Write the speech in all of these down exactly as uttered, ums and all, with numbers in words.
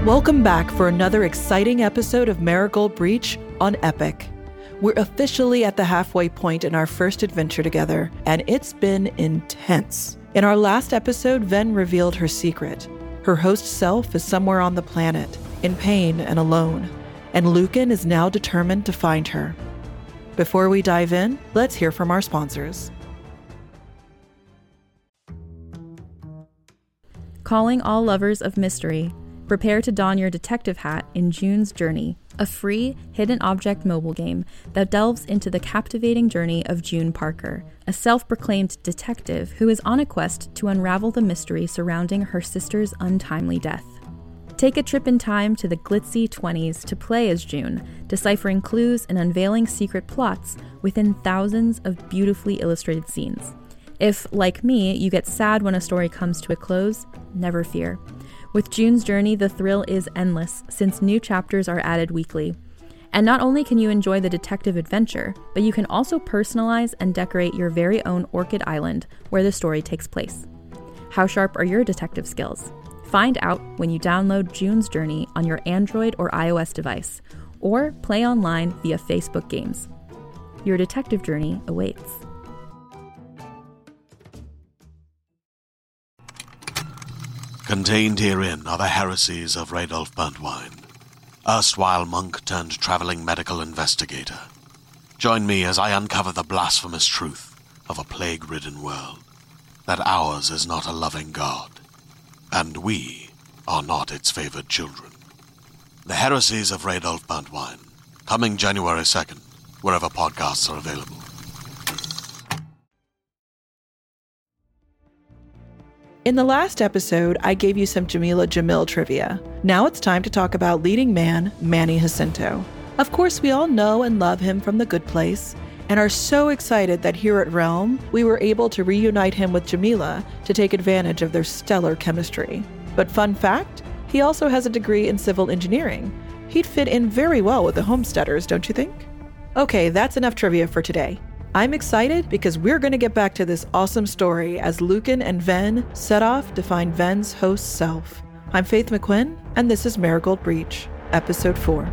Welcome back for another exciting episode of Marigold Breach on Epic. We're officially at the halfway point in our first adventure together, and it's been intense. In our last episode, Ven revealed her secret. Her host self is somewhere on the planet, in pain and alone, and Lucan is now determined to find her. Before we dive in, let's hear from our sponsors. Calling all lovers of mystery. Prepare to don your detective hat in June's Journey, a free, hidden object mobile game that delves into the captivating journey of June Parker, a self-proclaimed detective who is on a quest to unravel the mystery surrounding her sister's untimely death. Take a trip in time to the glitzy twenties to play as June, deciphering clues and unveiling secret plots within thousands of beautifully illustrated scenes. If, like me, you get sad when a story comes to a close, never fear. With June's Journey, the thrill is endless, since new chapters are added weekly. And not only can you enjoy the detective adventure, but you can also personalize and decorate your very own Orchid Island, where the story takes place. How sharp are your detective skills? Find out when you download June's Journey on your Android or iOS device, or play online via Facebook Games. Your detective journey awaits. Contained herein are the heresies of Radolf Burntwine, erstwhile monk turned traveling medical investigator. Join me as I uncover the blasphemous truth of a plague-ridden world, that ours is not a loving God, and we are not its favored children. The heresies of Radolf Burntwine, coming January second, wherever podcasts are available. In the last episode, I gave you some Jamila Jamil trivia. Now it's time to talk about leading man, Manny Jacinto. Of course, we all know and love him from The Good Place, and are so excited that here at Realm, we were able to reunite him with Jamila to take advantage of their stellar chemistry. But fun fact, he also has a degree in civil engineering. He'd fit in very well with the Homesteaders, don't you think? Okay, that's enough trivia for today. I'm excited because we're going to get back to this awesome story as Lucan and Ven set off to find Ven's host self. I'm Faith McQuinn, and this is Marigold Breach, Episode four.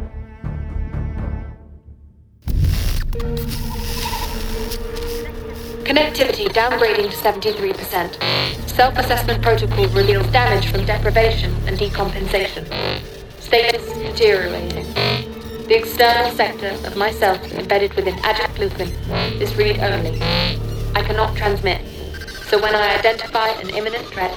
Connectivity downgrading to seventy-three percent. Self-assessment protocol reveals damage from deprivation and decompensation. Status deteriorating. The external sector of myself embedded within Adject Lucan is read-only. I cannot transmit, so when I identify an imminent threat,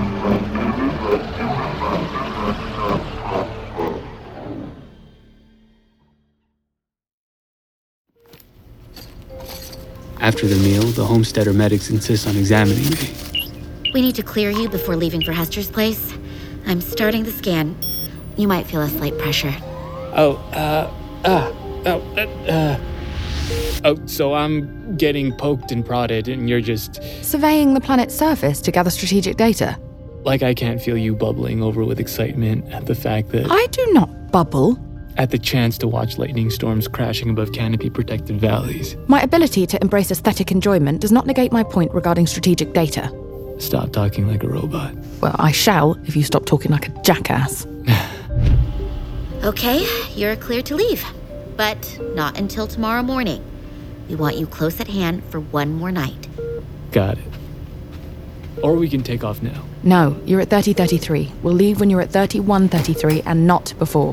After the meal, the Homesteader medics insist on examining me. We need to clear you before leaving for Hester's place. I'm starting the scan. You might feel a slight pressure. Oh, uh, uh, oh, uh, uh. Oh, so I'm getting poked and prodded, and you're just... surveying the planet's surface to gather strategic data. Like I can't feel you bubbling over with excitement at the fact that... I do not bubble. At the chance to watch lightning storms crashing above canopy-protected valleys. My ability to embrace aesthetic enjoyment does not negate my point regarding strategic data. Stop talking like a robot. Well, I shall if you stop talking like a jackass. Okay, you're clear to leave. But not until tomorrow morning. We want you close at hand for one more night. Got it. Or we can take off now. No, you're at thirty thirty-three. We'll leave when you're at thirty-one thirty-three and not before.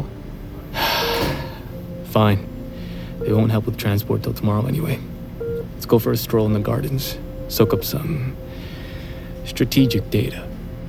Fine. They won't help with transport till tomorrow anyway. Let's go for a stroll in the gardens. Soak up some strategic data.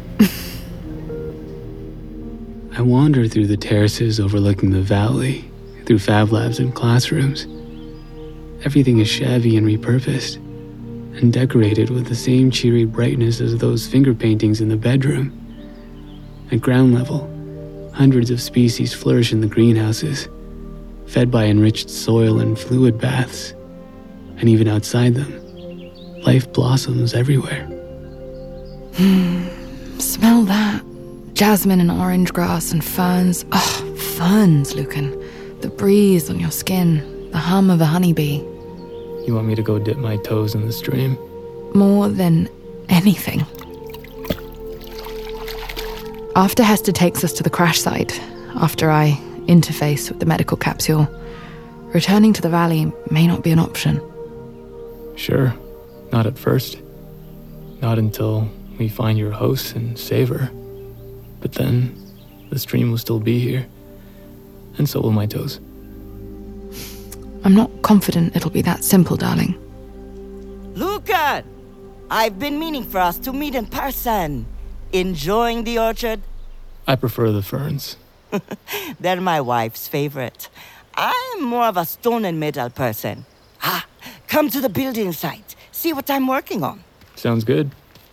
I wander through the terraces overlooking the valley, through fab labs and classrooms. Everything is shabby and repurposed, and decorated with the same cheery brightness as those finger paintings in the bedroom. At ground level, hundreds of species flourish in the greenhouses, fed by enriched soil and fluid baths. And even outside them, life blossoms everywhere. Hmm, smell that. Jasmine and orange grass and ferns. Oh, ferns, Lucan. The breeze on your skin, the hum of a honeybee. You want me to go dip my toes in the stream? More than anything. After Hester takes us to the crash site, after I interface with the medical capsule, returning to the valley may not be an option. Sure. Not at first. Not until we find your host and save her. But then, the stream will still be here. And so will my toes. I'm not confident it'll be that simple, darling. Lucan! I've been meaning for us to meet in person. Enjoying the orchard? I prefer the ferns. They're my wife's favorite. I'm more of a stone and metal person. Ah, come to the building site. See what I'm working on. Sounds good.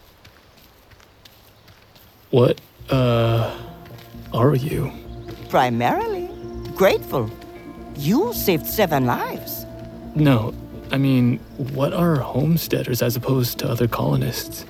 What, uh, are you? Primarily grateful. You saved seven lives. No, I mean, what are homesteaders as opposed to other colonists?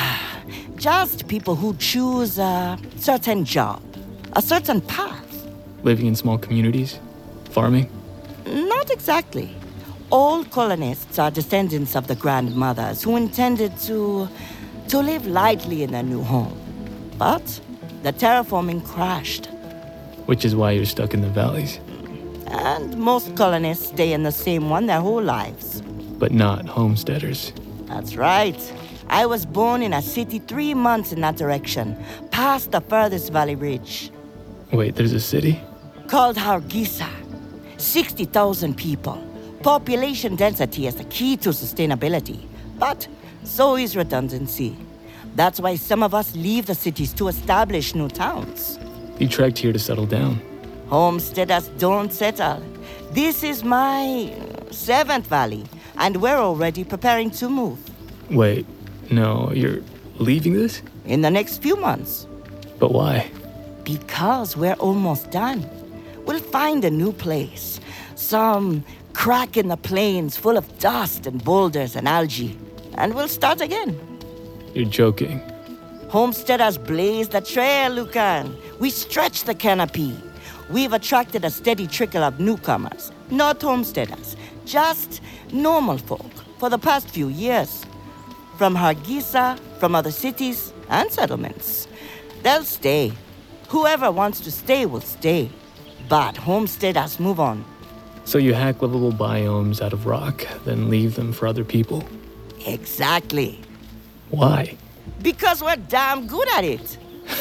Just people who choose a certain job, a certain path. Living in small communities? Farming? Not exactly. All colonists are descendants of the grandmothers who intended to... to live lightly in their new home. But the terraforming crashed. Which is why you're stuck in the valleys. And most colonists stay in the same one their whole lives. But not homesteaders. That's right. I was born in a city three months in that direction, past the furthest valley ridge. Wait, there's a city? Called Hargeisa. sixty thousand people. Population density is the key to sustainability. But so is redundancy. That's why some of us leave the cities to establish new towns. You trekked here to settle down. Homesteaders don't settle. This is my seventh valley, and we're already preparing to move. Wait, no, you're leaving this? In the next few months. But why? Because we're almost done. We'll find a new place. Some crack in the plains full of dust and boulders and algae. And we'll start again. You're joking. Homesteaders blaze the trail, Lucan. We stretch the canopy. We've attracted a steady trickle of newcomers. Not homesteaders, just normal folk for the past few years. From Hargeisa, from other cities and settlements. They'll stay. Whoever wants to stay will stay. But homesteaders move on. So you hack livable biomes out of rock, then leave them for other people? Exactly. Why? Because we're damn good at it.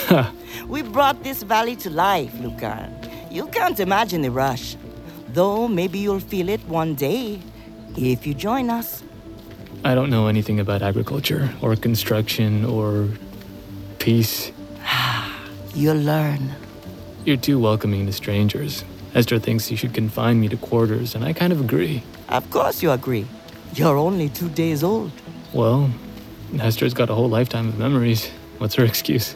We brought this valley to life, Lucan. You can't imagine the rush. Though maybe you'll feel it one day, if you join us. I don't know anything about agriculture, or construction, or peace. You'll learn. You're too welcoming to strangers. Hester thinks you should confine me to quarters, and I kind of agree. Of course you agree. You're only two days old. Well, Hester's got a whole lifetime of memories. What's her excuse?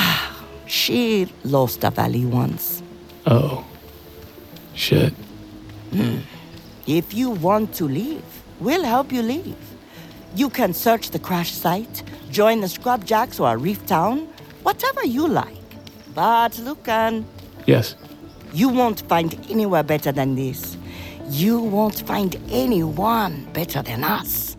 She lost a valley once. Oh. Shit. Mm. If you want to leave, we'll help you leave. You can search the crash site, join the Scrubjacks or a reef town, whatever you like. But, Lucan... Yes? You won't find anywhere better than this. You won't find anyone better than us.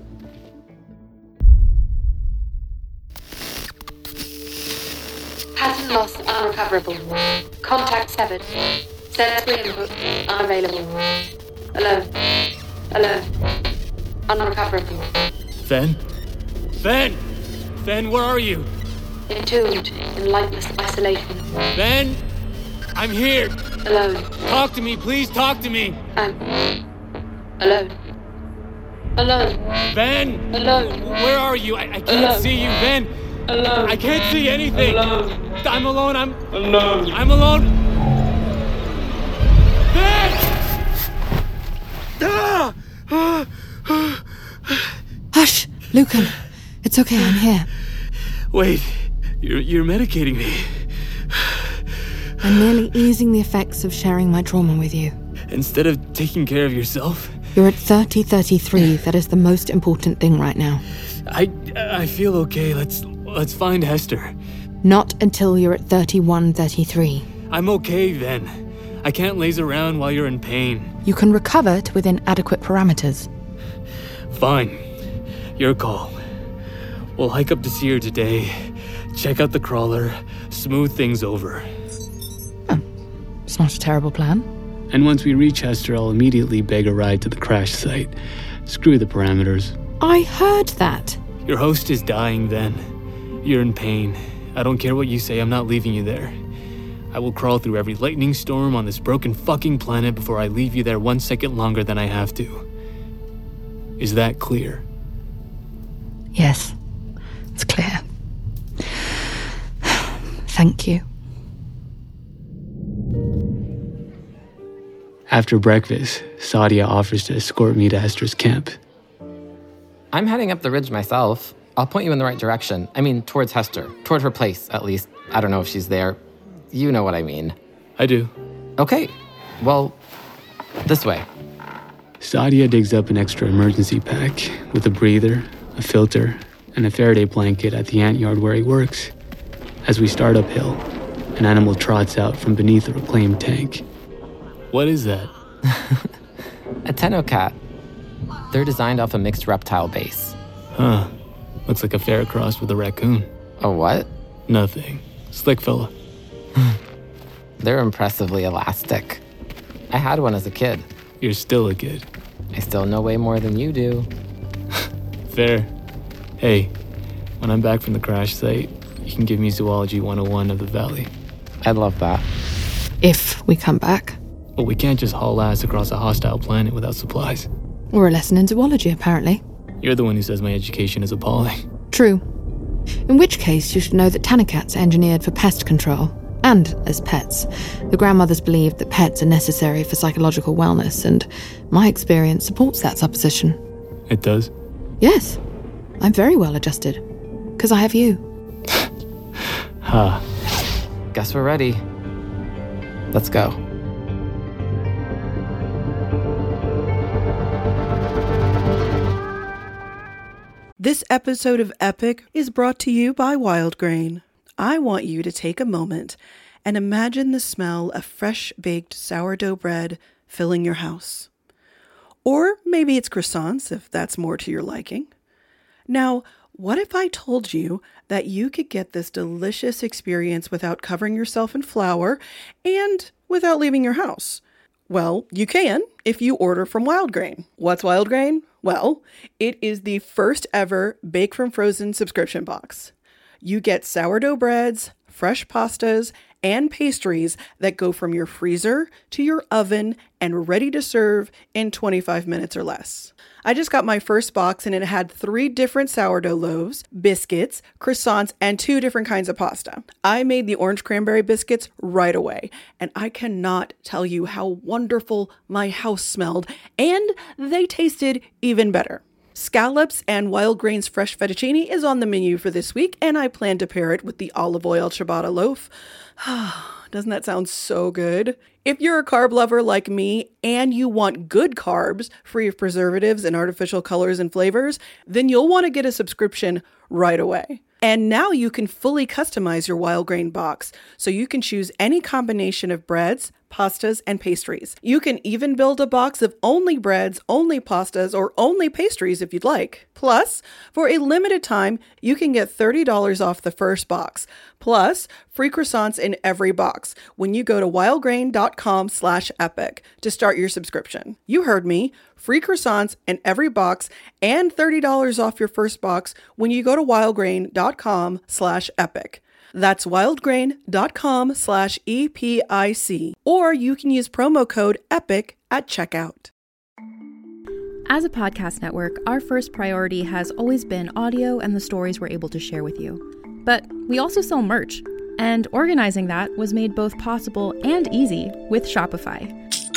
Pattern loss unrecoverable. Contact severed. Sensory input unavailable. Alone. Alone. Unrecoverable. Fen? Fen! Fen, where are you? Entombed in lightless isolation. Fen! I'm here! Alone. Talk to me, please talk to me! I'm... alone. Alone. Fen! Alone. Where are you? I, I can't Alone. see you, Fen! Alone. I can't see anything! Alone. I'm alone, I'm... Alone. I'm alone! Fen! Hush, Lucan. It's okay, I'm here. Wait, you're, you're medicating me. I'm merely easing the effects of sharing my trauma with you. Instead of taking care of yourself? You're at thirty thirty-three. That is the most important thing right now. I I feel okay. Let's let's find Hester. Not until you're at thirty-one thirty-three. I'm okay then. I can't laze around while you're in pain. You can recover to within adequate parameters. Fine. Your call. We'll hike up to Sierra today, check out the crawler, smooth things over. Oh, it's not a terrible plan. And once we reach Hester, I'll immediately beg a ride to the crash site. Screw the parameters. I heard that. Your host is dying then. You're in pain. I don't care what you say, I'm not leaving you there. I will crawl through every lightning storm on this broken fucking planet before I leave you there one second longer than I have to. Is that clear? Yes, it's clear. Thank you. After breakfast, Sadia offers to escort me to Hester's camp. I'm heading up the ridge myself. I'll point you in the right direction. I mean, towards Hester. Toward her place, at least. I don't know if she's there. You know what I mean. I do. Okay. Well, this way. Sadia digs up an extra emergency pack with a breather, a filter, and a Faraday blanket at the ant yard where he works. As we start uphill, an animal trots out from beneath a reclaimed tank. What is that? A Tenno-cat. They're designed off a mixed reptile base. Huh. Looks like a ferret crossed with a raccoon. A what? Nothing. Slick fella. They're impressively elastic. I had one as a kid. You're still a kid. I still know way more than you do. Fair. Hey, when I'm back from the crash site, you can give me Zoology one oh one of the Valley. I'd love that. If we come back. But we can't just haul ass across a hostile planet without supplies. Or a lesson in zoology, apparently. You're the one who says my education is appalling. True. In which case, you should know that Tenno-cats are engineered for pest control. And as pets. The grandmothers believed that pets are necessary for psychological wellness, and my experience supports that supposition. It does? Yes. I'm very well adjusted. Because I have you. Ha. Guess we're ready. Let's go. This episode of Epic is brought to you by Wildgrain. I want you to take a moment and imagine the smell of fresh baked sourdough bread filling your house. Or maybe it's croissants, if that's more to your liking. Now, what if I told you that you could get this delicious experience without covering yourself in flour and without leaving your house? Well, you can if you order from Wildgrain. What's Wildgrain? Well, it is the first ever Bake from Frozen subscription box. You get sourdough breads, fresh pastas, and pastries that go from your freezer to your oven and ready to serve in twenty-five minutes or less. I just got my first box and it had three different sourdough loaves, biscuits, croissants, and two different kinds of pasta. I made the orange cranberry biscuits right away, and I cannot tell you how wonderful my house smelled, and they tasted even better. Scallops and Wildgrain's fresh fettuccine is on the menu for this week, and I plan to pair it with the olive oil ciabatta loaf. Doesn't that sound so good? If you're a carb lover like me and you want good carbs, free of preservatives and artificial colors and flavors, then you'll want to get a subscription right away. And now you can fully customize your Wildgrain box, so you can choose any combination of breads, pastas, and pastries. You can even build a box of only breads, only pastas, or only pastries if you'd like. Plus, for a limited time, you can get thirty dollars off the first box, plus free croissants in every box when you go to wildgrain.com slash epic to start your subscription. You heard me. Free croissants in every box and thirty dollars off your first box when you go to wildgrain.com slash epic. That's wildgrain.com slash E-P-I-C. Or you can use promo code EPIC at checkout. As a podcast network, our first priority has always been audio and the stories we're able to share with you. But we also sell merch, and organizing that was made both possible and easy with Shopify.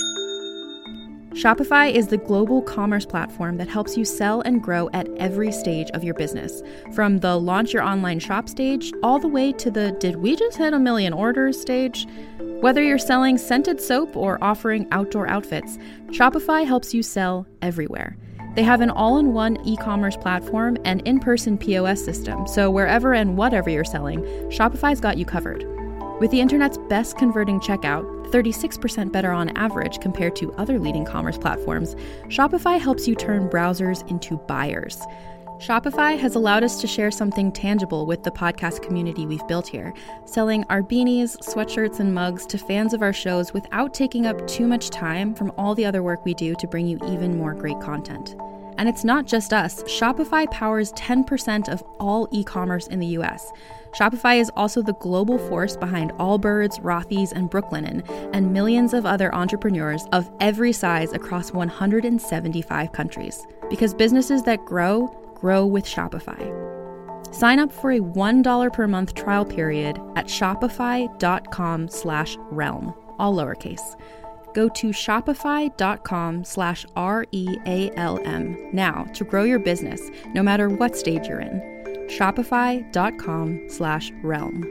Shopify is the global commerce platform that helps you sell and grow at every stage of your business. From the launch your online shop stage, all the way to the did we just hit a million orders stage? Whether you're selling scented soap or offering outdoor outfits, Shopify helps you sell everywhere. They have an all-in-one e-commerce platform and in-person P O S system, so wherever and whatever you're selling, Shopify's got you covered. With the internet's best converting checkout, thirty-six percent better on average compared to other leading commerce platforms, Shopify helps you turn browsers into buyers. Shopify has allowed us to share something tangible with the podcast community we've built here, selling our beanies, sweatshirts, and mugs to fans of our shows without taking up too much time from all the other work we do to bring you even more great content. And it's not just us. Shopify powers ten percent of all e-commerce in the U S. Shopify is also the global force behind Allbirds, Rothy's, and Brooklinen, and millions of other entrepreneurs of every size across one hundred seventy-five countries. Because businesses that grow, grow with Shopify. Sign up for a one dollar per month trial period at shopify.com slash realm, all lowercase. Go to shopify.com slash R-E-A-L-M now to grow your business, no matter what stage you're in. Shopify.com slash realm.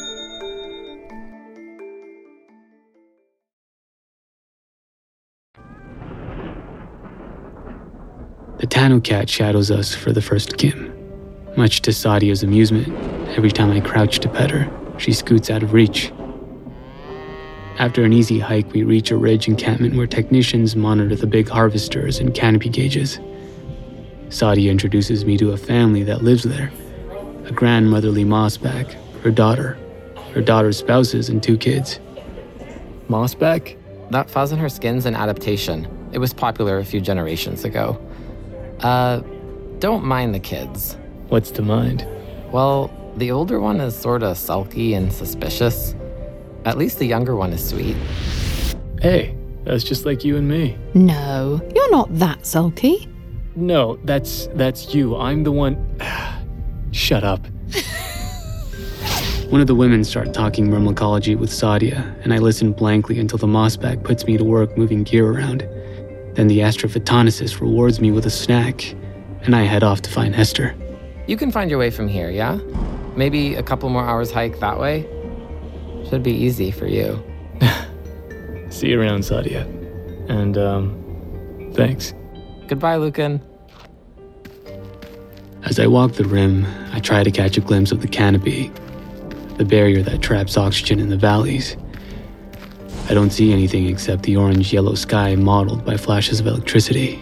The Tano cat shadows us for the first Kim. Much to Sadia's amusement, every time I crouch to pet her, she scoots out of reach. After an easy hike, we reach a ridge encampment where technicians monitor the big harvesters and canopy gauges. Sadia introduces me to a family that lives there. A grandmotherly mossback, her daughter, her daughter's spouses, and two kids. Mossback? That fuzz in her skin's an adaptation. It was popular a few generations ago. Uh, don't mind the kids. What's to mind? Well, the older one is sorta sulky and suspicious. At least the younger one is sweet. Hey, that's just like you and me. No, you're not that sulky. No, that's that's you. I'm the one... Shut up. One of the women start talking myrmecology with Sadia, and I listen blankly until the mossback puts me to work moving gear around. Then the astrophotonicist rewards me with a snack, and I head off to find Hester. You can find your way from here, yeah? Maybe a couple more hours hike that way? Should be easy for you. See you around, Sadia. And, um, thanks. Goodbye, Lucan. As I walk the rim, I try to catch a glimpse of the canopy, the barrier that traps oxygen in the valleys. I don't see anything except the orange-yellow sky mottled by flashes of electricity.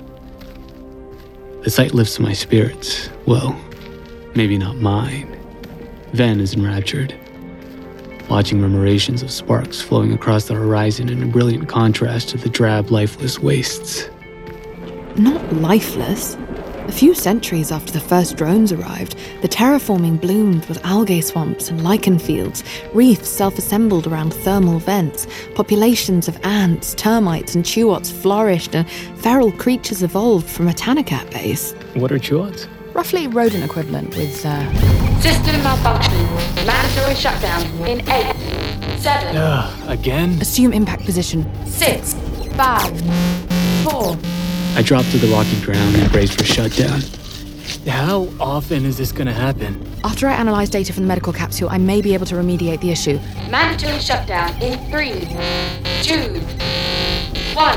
The sight lifts my spirits. Well, maybe not mine. Ven is enraptured, watching murmurations of sparks flowing across the horizon in a brilliant contrast to the drab, lifeless wastes. Not lifeless. A few centuries after the first drones arrived, the terraforming bloomed with algae swamps and lichen fields, reefs self-assembled around thermal vents, populations of ants, termites, and chewats flourished, and feral creatures evolved from a Tanakat base. What are chewats? Roughly rodent equivalent with, uh... System malfunction. Mandatory shutdown in eight, seven... Ugh, again? Assume impact position. Six, five, four... I drop to the rocky ground and brace for shutdown. How often is this gonna happen? After I analyze data from the medical capsule, I may be able to remediate the issue. Mandatory shutdown in three, two, one.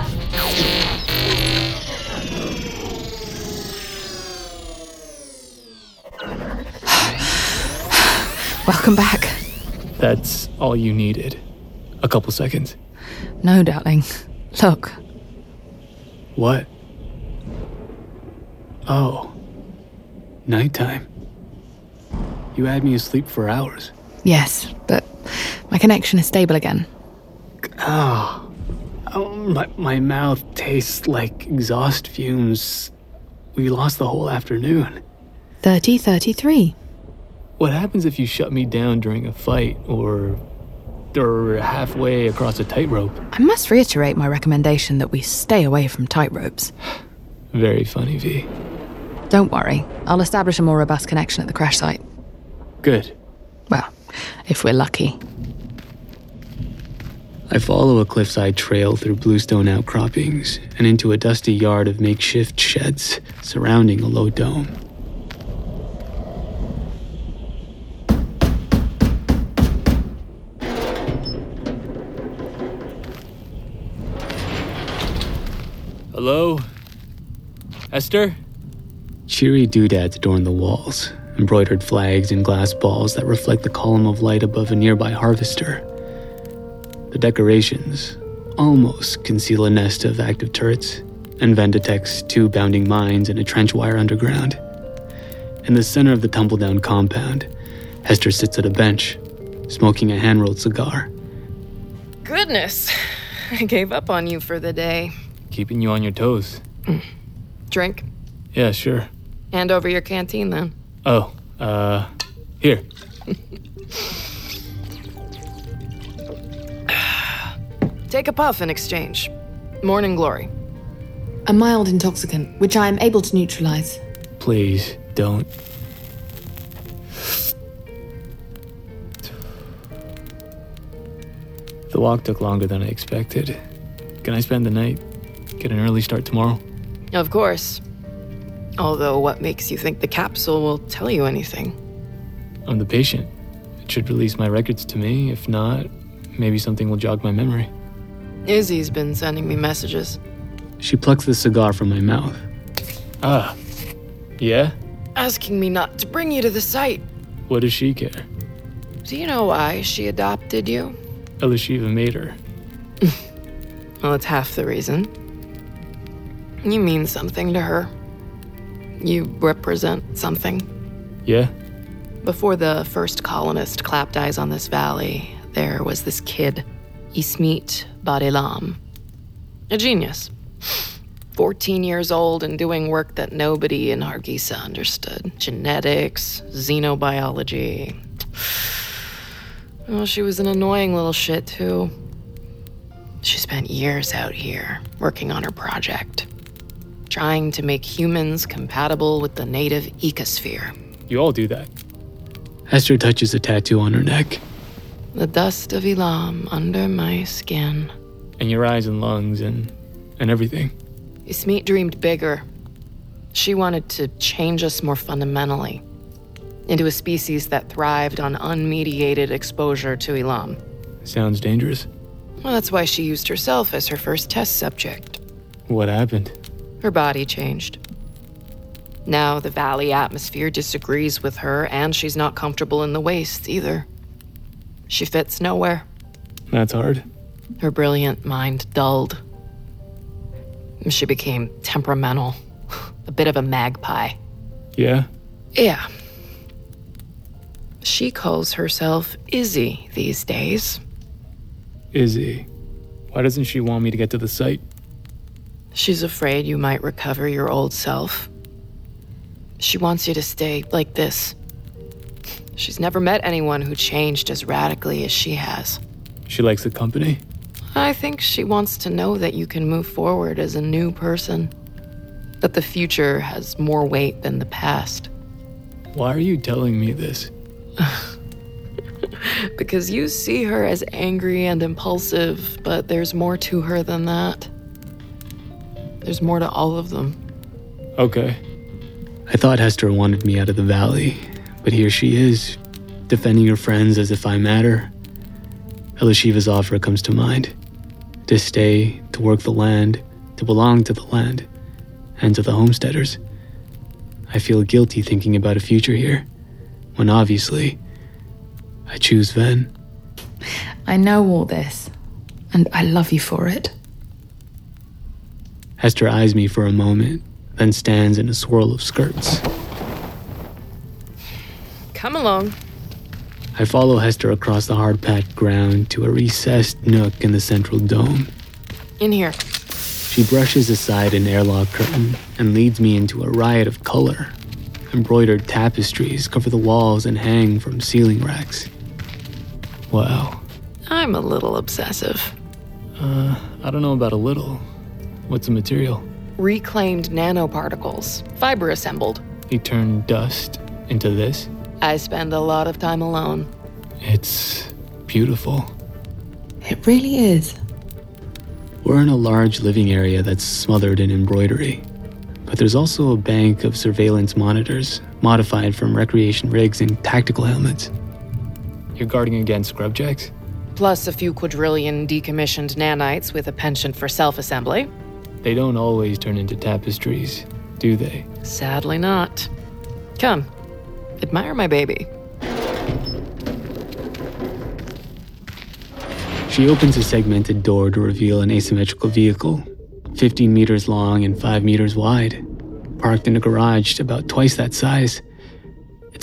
Welcome back. That's all you needed. A couple seconds. No, darling. Look. What? Oh. Nighttime. You had me asleep for hours. Yes, but my connection is stable again. Oh. oh my, my mouth tastes like exhaust fumes. We lost the whole afternoon. thirty thirty-three. What happens if you shut me down during a fight or... or halfway across a tightrope? I must reiterate my recommendation that we stay away from tightropes. Very funny, V. Don't worry. I'll establish a more robust connection at the crash site. Good. Well, if we're lucky. I follow a cliffside trail through bluestone outcroppings and into a dusty yard of makeshift sheds surrounding a low dome. Hello? Esther? Cheery doodads adorn the walls, embroidered flags and glass balls that reflect the column of light above a nearby harvester. The decorations almost conceal a nest of active turrets, and Ven detects two bounding mines and a trench wire underground. In the center of the tumble-down compound, Hester sits at a bench, smoking a hand-rolled cigar. Goodness, I gave up on you for the day. Keeping you on your toes. Mm. Drink? Yeah, sure. Hand over your canteen, then. Oh, uh, here. Take a puff in exchange. Morning glory. A mild intoxicant, which I am able to neutralize. Please, don't. The walk took longer than I expected. Can I spend the night? Get an early start tomorrow? Of course. Although, what makes you think the capsule will tell you anything? I'm the patient. It should release my records to me. If not, maybe something will jog my memory. Izzy's been sending me messages. She plucks the cigar from my mouth. Ah, yeah? Asking me not to bring you to the site. What does she care? Do you know why she adopted you? Elishiva made her. Well, it's half the reason. You mean something to her. You represent something. Yeah? Before the first colonist clapped eyes on this valley, there was this kid, Ismit Bar-Elam. A genius. Fourteen years old and doing work that nobody in Hargeisa understood. Genetics, xenobiology. Well, she was an annoying little shit, too. She spent years out here, working on her project. Trying to make humans compatible with the native ecosphere. You all do that. Hester touches a tattoo on her neck. The dust of Elam under my skin. And your eyes and lungs and, and everything. Ismit dreamed bigger. She wanted to change us more fundamentally. Into a species that thrived on unmediated exposure to Elam. Sounds dangerous. Well, that's why she used herself as her first test subject. What happened? Her body changed. Now the valley atmosphere disagrees with her, and she's not comfortable in the wastes either. She fits nowhere. That's hard. Her brilliant mind dulled. She became temperamental. A bit of a magpie. Yeah? Yeah. She calls herself Izzy these days. Izzy? Why doesn't she want me to get to the site? She's afraid you might recover your old self. She wants you to stay like this. She's never met anyone who changed as radically as she has. She likes the company? I think she wants to know that you can move forward as a new person. That the future has more weight than the past. Why are you telling me this? Because you see her as angry and impulsive, but there's more to her than that. There's more to all of them. Okay. I thought Hester wanted me out of the valley, but here she is, defending her friends as if I matter. Elishiva's offer comes to mind. To stay, to work the land, to belong to the land, and to the homesteaders. I feel guilty thinking about a future here, when obviously, I choose Ven. I know all this, and I love you for it. Hester eyes me for a moment, then stands in a swirl of skirts. Come along. I follow Hester across the hard-packed ground to a recessed nook in the central dome. In here. She brushes aside an airlock curtain and leads me into a riot of color. Embroidered tapestries cover the walls and hang from ceiling racks. Wow. I'm a little obsessive. Uh, I don't know about a little. What's the material? Reclaimed nanoparticles, fiber assembled. You turn dust into this? I spend a lot of time alone. It's beautiful. It really is. We're in a large living area that's smothered in embroidery. But there's also a bank of surveillance monitors, modified from recreation rigs and tactical helmets. You're guarding against scrubjacks? Plus a few quadrillion decommissioned nanites with a penchant for self-assembly. They don't always turn into tapestries, do they? Sadly not. Come, admire my baby. She opens a segmented door to reveal an asymmetrical vehicle, fifteen meters long and five meters wide, parked in a garage about twice that size.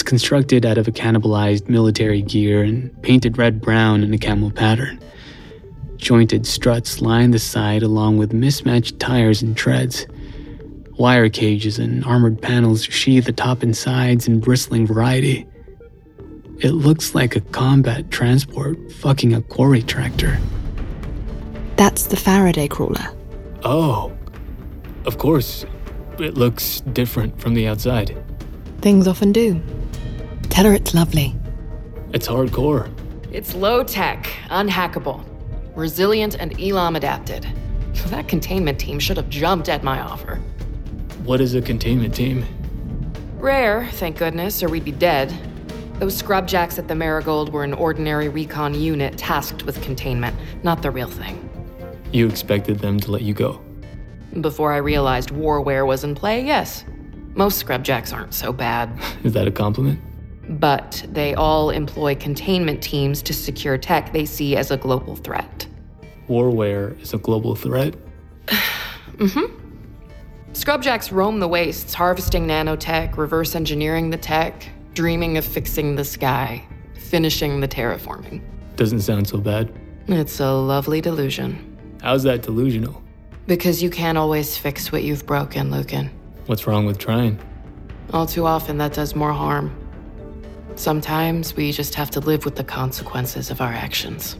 It's constructed out of a cannibalized military gear and painted red-brown in a camel pattern. Jointed struts line the side along with mismatched tires and treads. Wire cages and armored panels sheathe the top and sides in bristling variety. It looks like a combat transport fucking a quarry tractor. That's the Faraday crawler. Oh, of course. It looks different from the outside. Things often do. Tell her it's lovely. It's hardcore. It's low-tech, unhackable, resilient, and Elam adapted. That containment team should have jumped at my offer. What is a containment team? Rare, thank goodness, or we'd be dead. Those scrubjacks at the Marigold were an ordinary recon unit tasked with containment, not the real thing. You expected them to let you go? Before I realized warware was in play, yes. Most scrubjacks aren't so bad. Is that a compliment? But they all employ containment teams to secure tech they see as a global threat. Warware is a global threat? Mm-hmm. Scrubjacks roam the wastes, harvesting nanotech, reverse engineering the tech, dreaming of fixing the sky, finishing the terraforming. Doesn't sound so bad. It's a lovely delusion. How's that delusional? Because you can't always fix what you've broken, Lucan. What's wrong with trying? All too often that does more harm. Sometimes we just have to live with the consequences of our actions.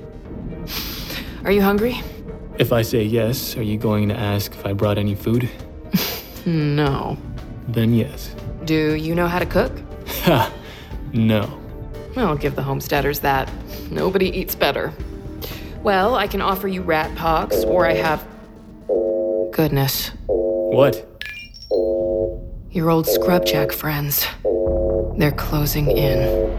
Are you hungry? If I say yes, are you going to ask if I brought any food? No. Then yes. Do you know how to cook? Ha! No. I'll give the homesteaders that. Nobody eats better. Well, I can offer you rat pox, or I have... Goodness. What? Your old scrubjack friends. They're closing in.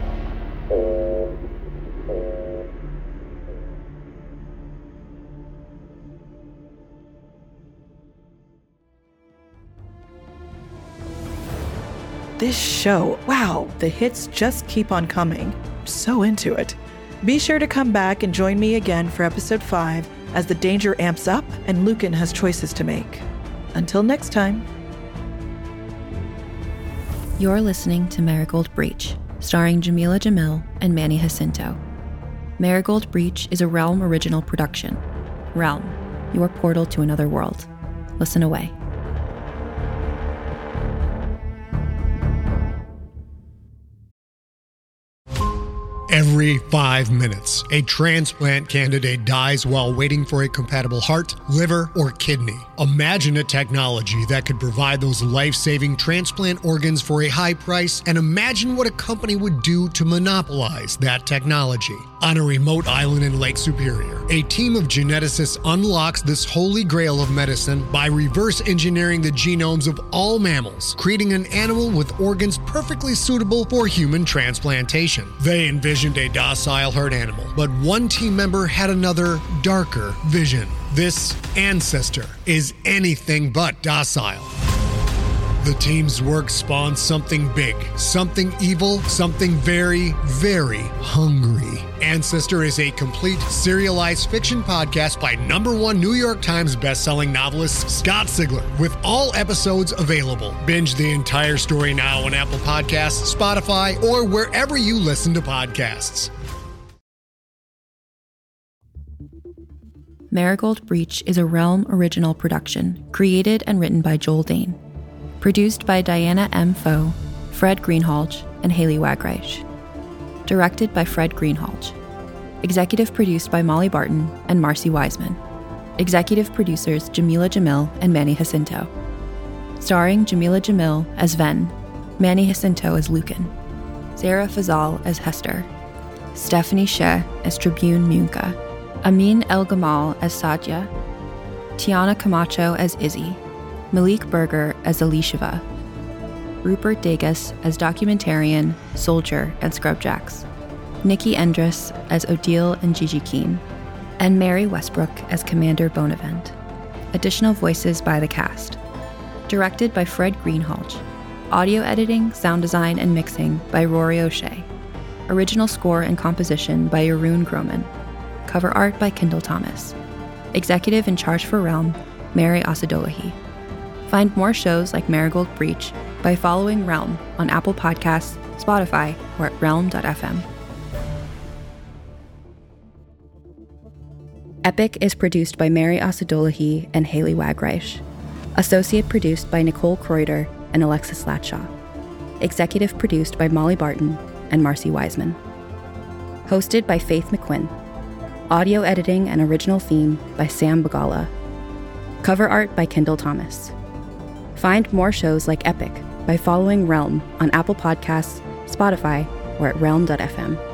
This show, wow, the hits just keep on coming. I'm so into it. Be sure to come back and join me again for episode five as the danger amps up and Lucan has choices to make. Until next time. You're listening to Marigold Breach, starring Jamila Jamil and Manny Jacinto. Marigold Breach is a Realm original production. Realm, your portal to another world. Listen away. Every five minutes, a transplant candidate dies while waiting for a compatible heart, liver, or kidney. Imagine a technology that could provide those life-saving transplant organs for a high price, and imagine what a company would do to monopolize that technology. On a remote island in Lake Superior, a team of geneticists unlocks this holy grail of medicine by reverse engineering the genomes of all mammals, creating an animal with organs perfectly suitable for human transplantation. They envisioned a docile herd animal, but one team member had another, darker vision. This ancestor is anything but docile. The team's work spawns something big, something evil, something very, very hungry. Ancestor is a complete serialized fiction podcast by number one New York Times bestselling novelist Scott Sigler, with all episodes available. Binge the entire story now on Apple Podcasts, Spotify, or wherever you listen to podcasts. Marigold Breach is a Realm original production, created and written by Joel Dane. Produced by Diana M. Foe, Fred Greenhalgh, and Haley Wagreich. Directed by Fred Greenhalgh. Executive produced by Molly Barton and Marcy Wiseman. Executive producers Jamila Jamil and Manny Jacinto. Starring Jamila Jamil as Ven, Manny Jacinto as Lucan, Sarah Fazal as Hester, Stephanie Sheh as Tribune Munka, Amin El Gamal as Sadia, Tiana Camacho as Izzy, Malik Berger as Elisheva, Rupert Degas as documentarian, soldier, and scrubjacks, Nikki Endress as Odile and Gigi Keen, and Mary Westbrook as Commander Bonavent. Additional voices by the cast. Directed by Fred Greenhalgh. Audio editing, sound design, and mixing by Rory O'Shea. Original score and composition by Arun Groman. Cover art by Kendall Thomas. Executive in charge for Realm, Mary Asadolahi. Find more shows like Marigold Breach by by following Realm on Apple Podcasts, Spotify, or at realm dot f m. Epic is produced by Mary Asadolahi and Haley Wagreich. Associate produced by Nicole Kreuter and Alexis Latshaw. Executive produced by Molly Barton and Marcy Wiseman. Hosted by Faith McQuinn. Audio editing and original theme by Sam Bagala. Cover art by Kendall Thomas. Find more shows like Epic by following Realm on Apple Podcasts, Spotify, or at realm dot f m.